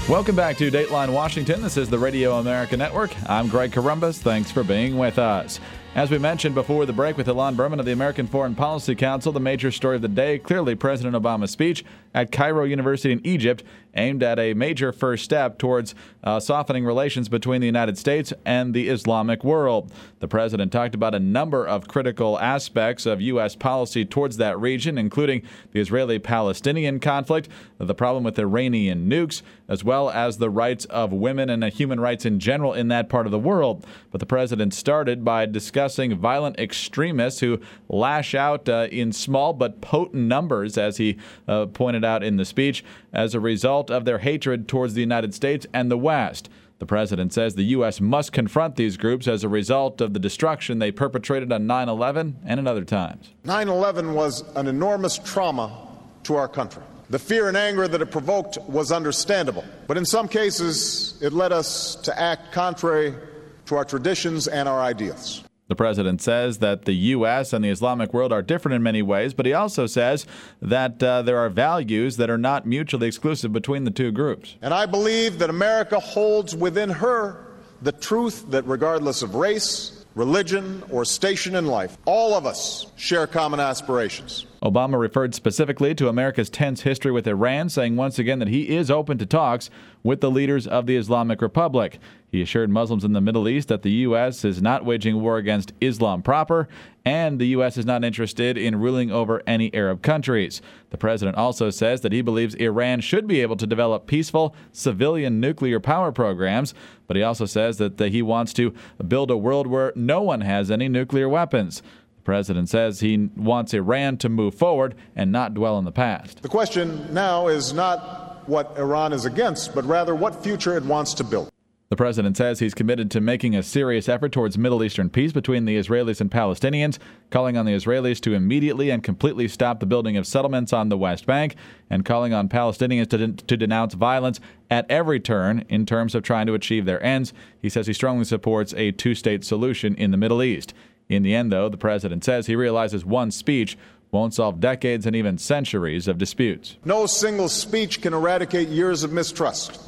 Welcome back to Dateline Washington. This is the Radio America Network. I'm Greg Corombos. Thanks for being with us. As we mentioned before the break with Ilan Berman of the American Foreign Policy Council, the major story of the day, clearly President Obama's speech at Cairo University in Egypt, aimed at a major first step towards softening relations between the United States and the Islamic world. The president talked about a number of critical aspects of U.S. policy towards that region, including the Israeli-Palestinian conflict, the problem with Iranian nukes, as well as the rights of women and human rights in general in that part of the world. But the president started by discussing violent extremists who lash out in small but potent numbers, as he pointed out in the speech, as a result of their hatred towards the United States and the West. The president says the U.S. must confront these groups as a result of the destruction they perpetrated on 9/11 and at other times. 9/11 was an enormous trauma to our country. The fear and anger that it provoked was understandable, but in some cases it led us to act contrary to our traditions and our ideals. The president says that the U.S. and the Islamic world are different in many ways, but he also says that there are values that are not mutually exclusive between the two groups. And I believe that America holds within her the truth that regardless of race, religion, or station in life, all of us share common aspirations. Obama referred specifically to America's tense history with Iran, saying once again that he is open to talks with the leaders of the Islamic Republic. He assured Muslims in the Middle East that the U.S. is not waging war against Islam proper, and the U.S. is not interested in ruling over any Arab countries. The president also says that he believes Iran should be able to develop peaceful civilian nuclear power programs, but he also says that he wants to build a world where no one has any nuclear weapons. The president says he wants Iran to move forward and not dwell in the past. The question now is not what Iran is against, but rather what future it wants to build. The president says he's committed to making a serious effort towards Middle Eastern peace between the Israelis and Palestinians, calling on the Israelis to immediately and completely stop the building of settlements on the West Bank, and calling on Palestinians to denounce violence at every turn in terms of trying to achieve their ends. He says he strongly supports a two-state solution in the Middle East. In the end, though, the president says he realizes one speech won't solve decades and even centuries of disputes. No single speech can eradicate years of mistrust.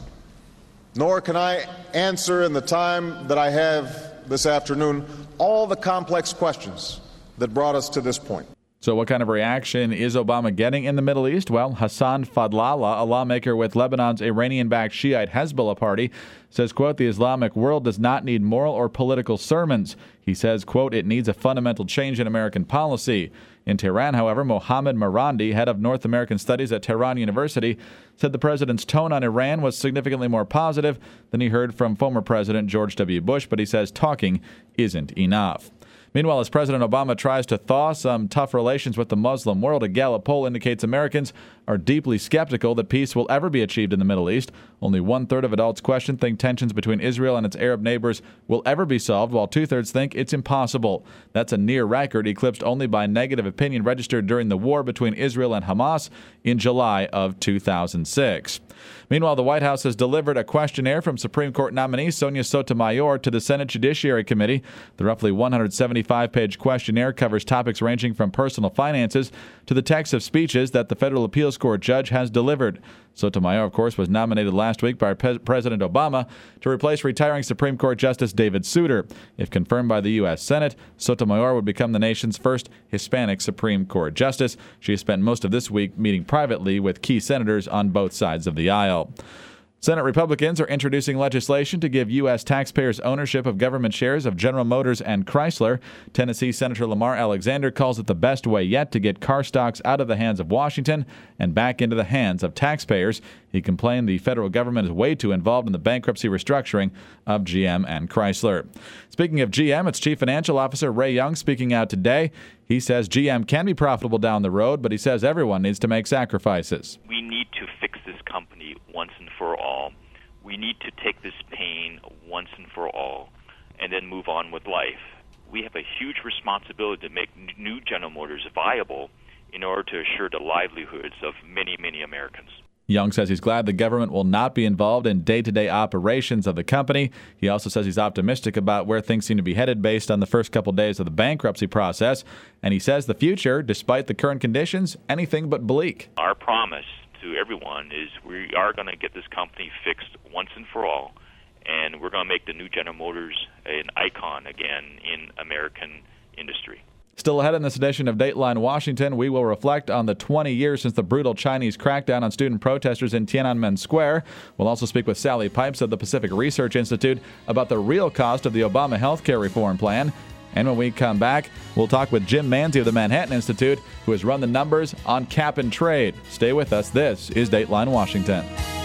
Nor can I answer in the time that I have this afternoon all the complex questions that brought us to this point. So what kind of reaction is Obama getting in the Middle East? Well, Hassan Fadlallah, a lawmaker with Lebanon's Iranian-backed Shiite Hezbollah party, says, quote, the Islamic world does not need moral or political sermons. He says, quote, it needs a fundamental change in American policy. In Tehran, however, Mohammad Marandi, head of North American Studies at Tehran University, said the president's tone on Iran was significantly more positive than he heard from former President George W. Bush, but he says talking isn't enough. Meanwhile, as President Obama tries to thaw some tough relations with the Muslim world, a Gallup poll indicates Americans are deeply skeptical that peace will ever be achieved in the Middle East. Only one-third of adults think tensions between Israel and its Arab neighbors will ever be solved, while two-thirds think it's impossible. That's a near record, eclipsed only by negative opinion registered during the war between Israel and Hamas in July of 2006. Meanwhile, the White House has delivered a questionnaire from Supreme Court nominee Sonia Sotomayor to the Senate Judiciary Committee. The roughly 175-page questionnaire covers topics ranging from personal finances to the text of speeches that the federal appeals court judge has delivered. Sotomayor, of course, was nominated last week by President Obama to replace retiring Supreme Court Justice David Souter. If confirmed by the U.S. Senate, Sotomayor would become the nation's first Hispanic Supreme Court justice. She has spent most of this week meeting privately with key senators on both sides of the aisle. Senate Republicans are introducing legislation to give U.S. taxpayers ownership of government shares of General Motors and Chrysler. Tennessee Senator Lamar Alexander calls it the best way yet to get car stocks out of the hands of Washington and back into the hands of taxpayers. He complained the federal government is way too involved in the bankruptcy restructuring of GM and Chrysler. Speaking of GM, its Chief Financial Officer Ray Young speaking out today. He says GM can be profitable down the road, but he says everyone needs to make sacrifices. We need to fix this company once and for all. We need to take this pain once and for all and then move on with life. We have a huge responsibility to make new General Motors viable in order to assure the livelihoods of many, many Americans. Young says he's glad the government will not be involved in day-to-day operations of the company. He also says he's optimistic about where things seem to be headed based on the first couple days of the bankruptcy process. And he says the future, despite the current conditions, anything but bleak. Our promise to everyone is we are going to get this company fixed once and for all, and we're going to make the new General Motors an icon again in American industry. Still ahead in this edition of Dateline Washington, we will reflect on the 20 years since the brutal Chinese crackdown on student protesters in Tiananmen Square. We'll also speak with Sally Pipes of the Pacific Research Institute about the real cost of the Obama health care reform plan. And when we come back, we'll talk with Jim Manzi of the Manhattan Institute, who has run the numbers on cap and trade. Stay with us. This is Dateline Washington.